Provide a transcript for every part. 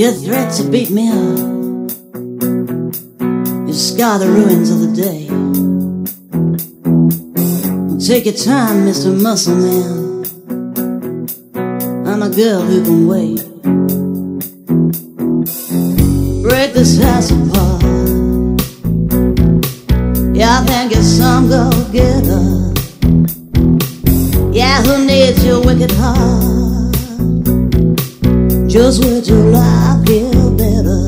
Your threats will beat me up. You scar the ruins of the day. Take your time, Mr. Muscle Man. I'm a girl who can wait. Break this house apart. Yeah, I think you're some go-getter. Yeah, who needs your wicked heart? Just wait till I feel better.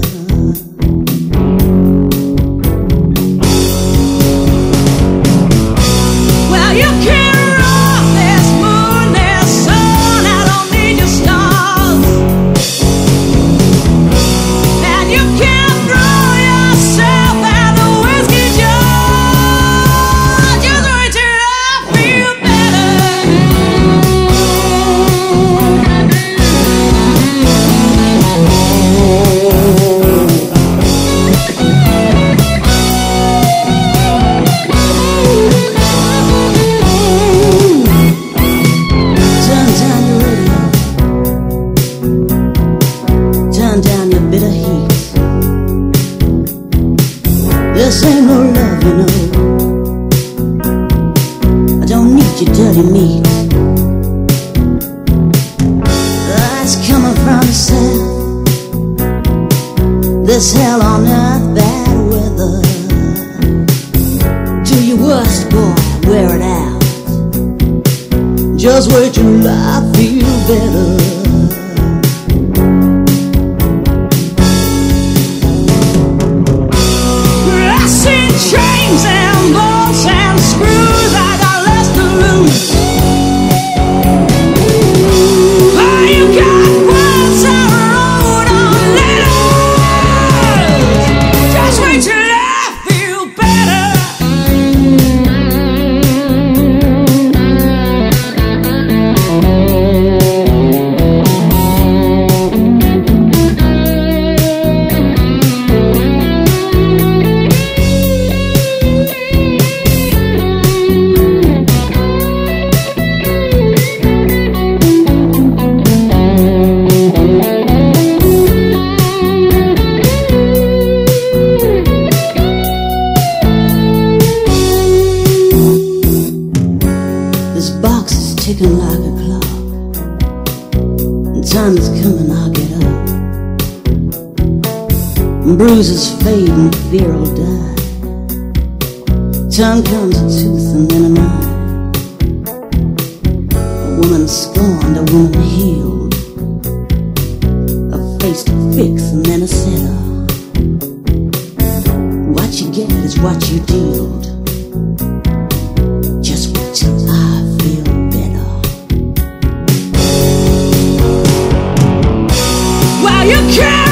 Well, you can't rock this moon, this sun. I don't need your stars. And you can't throw yourself at the whiskey jar. Just wait till I feel better. Turn down your radio. Turn down your bitter heat. This ain't no love, you know. I don't need your dirty meat. That's coming from the south. This hell on earth, bad weather. Do your worst, boy, wear it out. Just wait till I feel better. I see chains and bolts and screws. I got less to lose. Oh, you got words I wrote on letters. Just wait till I feel better. This box is ticking like a clock, and time is coming, I'll get up. And bruises fade and fear will die. Time comes a tooth and then an eye. A woman scorned, a woman healed. A face to fix and then a setter. What you get is what you dealt. Just wait till I feel better. Well, you can't